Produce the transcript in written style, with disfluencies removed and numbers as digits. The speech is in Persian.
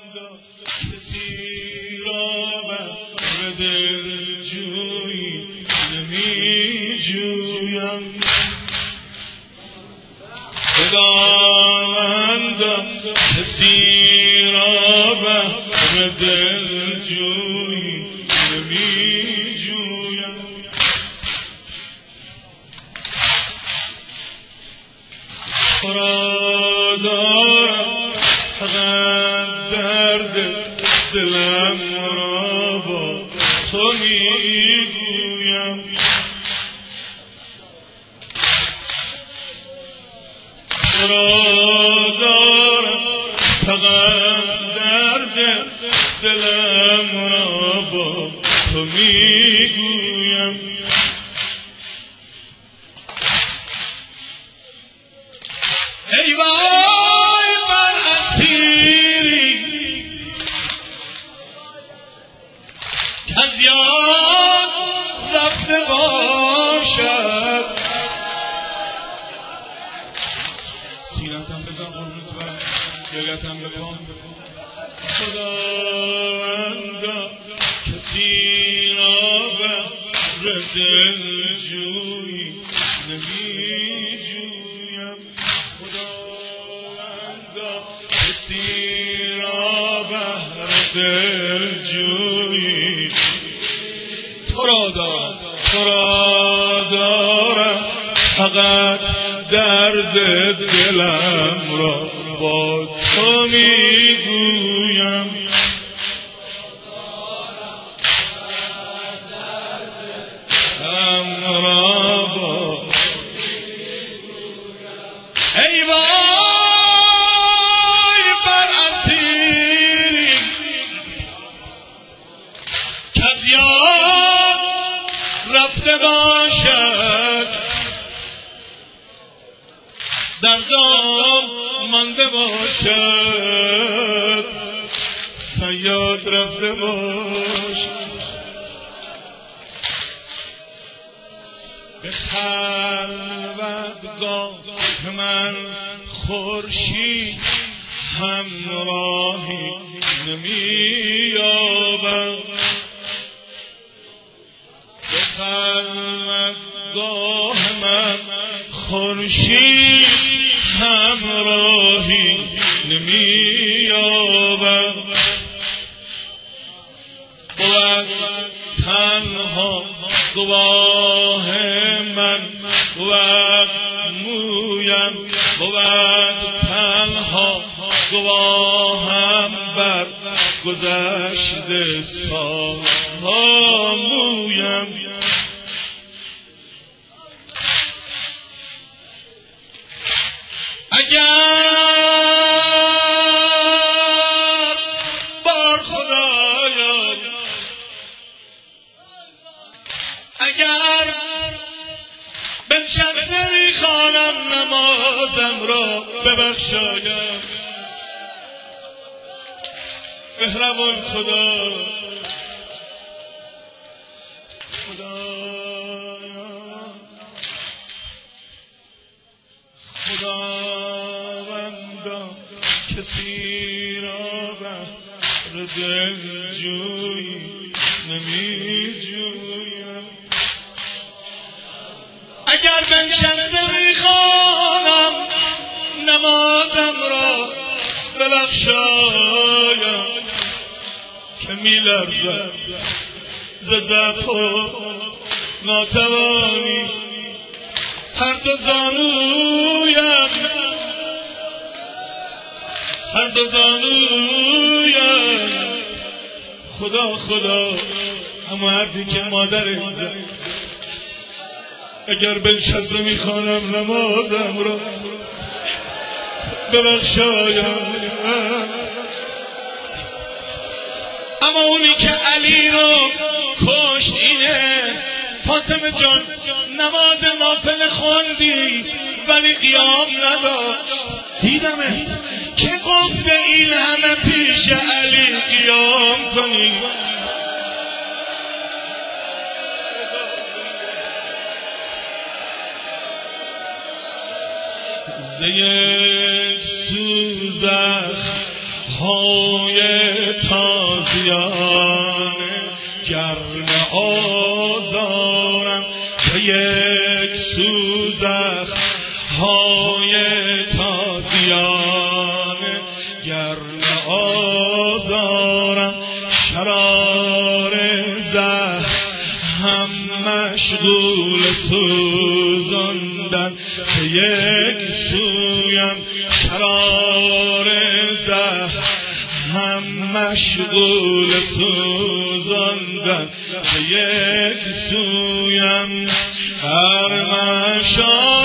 کسی را بر دلجویی نمی جویم خداوندا کسی را بر دلجویی نمی جویم را دارم فقط درد دلم را با تو میگویم را دارم فقط درد دلم را با تو میگویم ای وای بر اسیری کز یاد رفته باشد سینتم بزن قربونت برم دلتم بکن خداوندا کسی را بر دلجویی نمی جویم خداوندا کسی را بر دلجویی تو را دارم فقط درد دلم را با تو میگویم دلم را با ای وای بر اسیری کز یاد رفته باشد در دام مانده باشد صیاد رفته باشد به خلوتگاه من خورشید همراهی نمی‌یابم به خلوتگاه من خورشید همراهی نمی‌یابم بود تنها گواه من بود مویم بود تنها گواهم بر گذشته سالها مویم اگر بار خدایا اگر بنشسته میخوانم نمازم را ببخشایم مهربان خدایا خداوندا کسی را بر دلجویی نمی‌جویم اگر بنشسته میخوانم نمازم را ببخشایم که میلرزم ز ضعف و ناتوانی هر دو زانویم خدا اما حرفی که مادرش زد اگر بنشسته میخوانم نمازم را ببخشایم اما اونی که علی رو کشت اینه فاطمه جان نماز نافله خوندی ولی قیام نداشت دیدمه که گفته این همه پیش علی قیام کنی ز یک سوزخ های تازیانه گرم آزارم به یک سوزخ های تازیانه گرم آزارم شرار زهر هم مشغول سوزاندن به یک سویم شرار زهر هم مشغول سوزاندن به یک سویم هر مشا